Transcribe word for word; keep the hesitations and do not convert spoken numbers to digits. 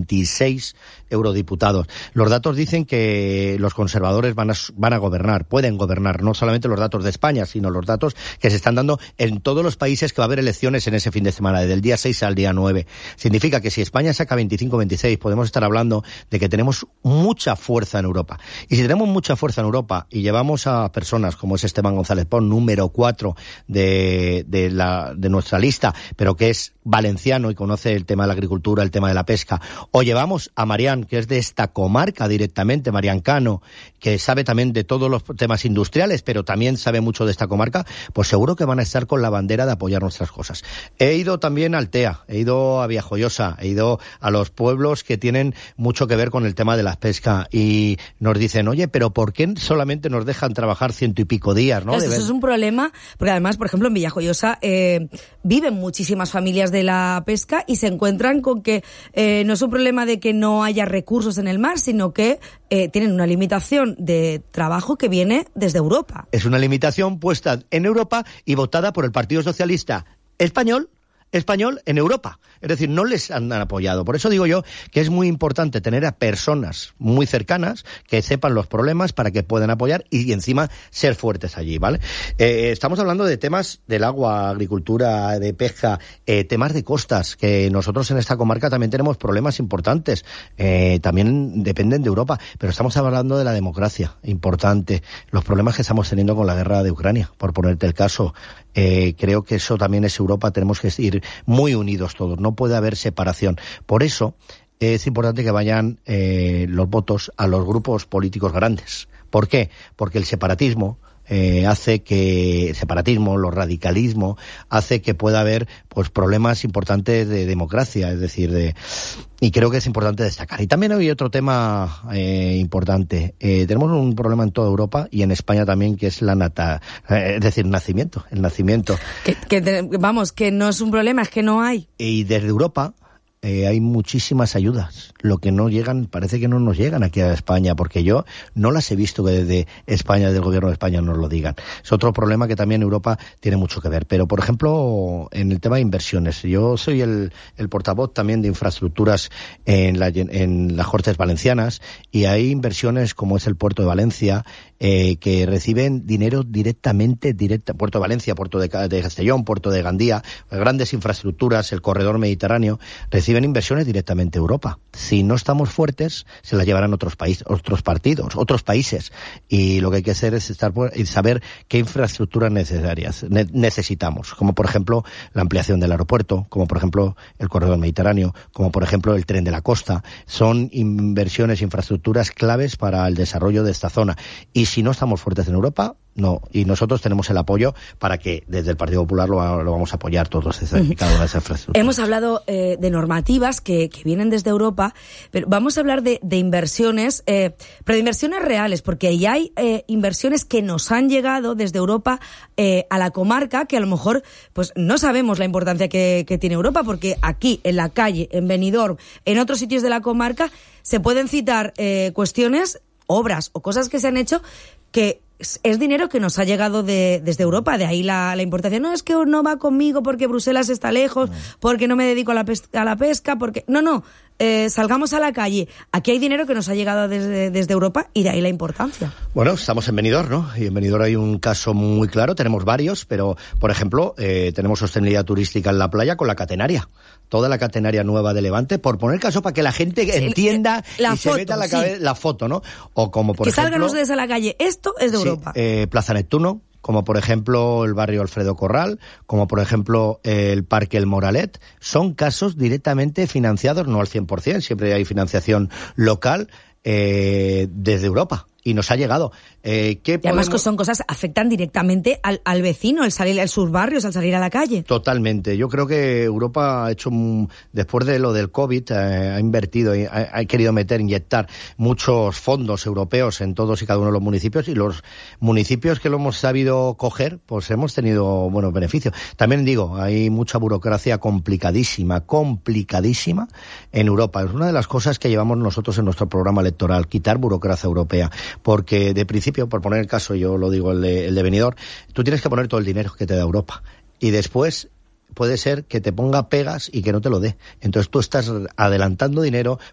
veintiséis eurodiputados. Los datos dicen que los conservadores van a, van a gobernar, pueden gobernar, no solamente los datos de España, sino los datos que se están dando en todos los países que va a haber elecciones en ese fin de semana, desde el día seis al día nueve. Significa que si España saca veinticinco veintiséis, podemos estar hablando de que tenemos mucha fuerza en Europa. Y si tenemos mucha fuerza en Europa y llevamos a personas como es Esteban González Pons, número cuatro de, de, la, de nuestra lista, pero que es valenciano y conoce el tema de la agricultura, el tema de la pesca, o llevamos a Marián, que es de esta comarca directamente, Marián Cano, que sabe también de todos los temas industriales, pero también sabe mucho de esta comarca, pues seguro que van a estar con la bandera de apoyar nuestras cosas. He ido también a Altea, he ido a Villajoyosa, he ido a los pueblos que tienen mucho que ver con el tema de la pesca y nos dicen, oye, pero ¿por qué solamente nos dejan trabajar ciento y pico días? ¿No? Eso, eso es un problema, porque además, por ejemplo, en Villajoyosa eh, viven muchísimas familias de la pesca y se encuentran con que eh, no es un problema de que no haya recursos en el mar, sino que eh, tienen una limitación de trabajo que viene desde Europa. Es una limitación puesta en Europa y votada por el Partido Socialista español, español en Europa. Es decir, no les han apoyado. Por eso digo yo que es muy importante tener a personas muy cercanas que sepan los problemas para que puedan apoyar y encima ser fuertes allí, ¿vale? Eh, estamos hablando de temas del agua, agricultura, de pesca, eh, temas de costas, que nosotros en esta comarca también tenemos problemas importantes. Eh, también dependen de Europa, pero estamos hablando de la democracia, importante. Los problemas que estamos teniendo con la guerra de Ucrania, por ponerte el caso. Eh, creo que eso también es Europa, tenemos que ir muy unidos todos, no puede haber separación. Por eso es importante que vayan eh, los votos a los grupos políticos grandes. ¿Por qué? Porque el separatismo eh, hace que el separatismo, los radicalismo, hace que pueda haber pues problemas importantes de democracia, es decir, de y creo que es importante destacar. Y también hay otro tema eh, importante. Eh, tenemos un problema en toda Europa y en España también, que es la nata, eh, es decir, nacimiento, el nacimiento. Que, que te, vamos, que no es un problema, es que no hay. Y desde Europa eh, hay muchísimas ayudas. Lo que no llegan, parece que no nos llegan aquí a España, porque yo no las he visto que desde España, desde el gobierno de España nos lo digan. Es otro problema que también Europa tiene mucho que ver. Pero, por ejemplo, en el tema de inversiones, yo soy el, el portavoz también de infraestructuras en, la, en las Cortes Valencianas, y hay inversiones como es el Puerto de Valencia, eh, que reciben dinero directamente, directa, Puerto de Valencia, Puerto de, de Castellón, Puerto de Gandía, grandes infraestructuras, el corredor mediterráneo, reciben inversiones directamente a Europa. Si no estamos fuertes, se las llevarán otros países, otros partidos, otros países. Y lo que hay que hacer es estar y saber qué infraestructuras necesarias ne- necesitamos, como por ejemplo la ampliación del aeropuerto, como por ejemplo el corredor mediterráneo, como por ejemplo el tren de la costa. Son inversiones, infraestructuras claves para el desarrollo de esta zona. Y si no estamos fuertes en Europa, no. Y nosotros tenemos el apoyo para que desde el Partido Popular lo, lo vamos a apoyar todos esa, cada una de esas infraestructuras. Hemos hablado eh, de normativas que, que vienen desde Europa, pero vamos a hablar de, de inversiones, eh, pero de inversiones reales, porque ya hay eh, inversiones que nos han llegado desde Europa eh, a la comarca, que a lo mejor pues no sabemos la importancia que, que tiene Europa, porque aquí, en la calle, en Benidorm, en otros sitios de la comarca, se pueden citar eh, cuestiones, obras o cosas que se han hecho que es dinero que nos ha llegado de, desde Europa, de ahí la, la importancia. No es que no va conmigo porque Bruselas está lejos, no. porque no me dedico a la, pesca, a la pesca, porque... No, no, eh, salgamos a la calle. Aquí hay dinero que nos ha llegado desde, desde Europa y de ahí la importancia. Bueno, estamos en Benidorm, ¿no? Y en Benidorm hay un caso muy claro, tenemos varios, pero, por ejemplo, eh, tenemos sostenibilidad turística en la playa con la catenaria. Toda la catenaria nueva de Levante, por poner caso para que la gente sí, entienda la y foto, se meta la, sí. cabe- la foto, ¿no? O como por que ejemplo... Que salgan ustedes a la calle. Esto es de sí, Europa. Eh, Plaza Neptuno, como por ejemplo el barrio Alfredo Corral, como por ejemplo el Parque El Moralet, son casos directamente financiados, no al cien por ciento, siempre hay financiación local eh, desde Europa. Y nos ha llegado. Eh, ¿qué y además podemos... son cosas que afectan directamente al, al vecino, el salir a sus barrios, al salir a la calle. Totalmente. Yo creo que Europa ha hecho, un, después de lo del COVID, eh, ha invertido, ha, ha querido meter, inyectar muchos fondos europeos en todos y cada uno de los municipios, y los municipios que lo hemos sabido coger, pues hemos tenido buenos beneficios. También digo, hay mucha burocracia complicadísima, complicadísima en Europa. Es una de las cosas que llevamos nosotros en nuestro programa electoral, quitar burocracia europea. Porque de principio, por poner el caso, yo lo digo, el de, el de Benidorm, tú tienes que poner todo el dinero que te da Europa. Y después puede ser que te ponga pegas y que no te lo dé. Entonces tú estás adelantando dinero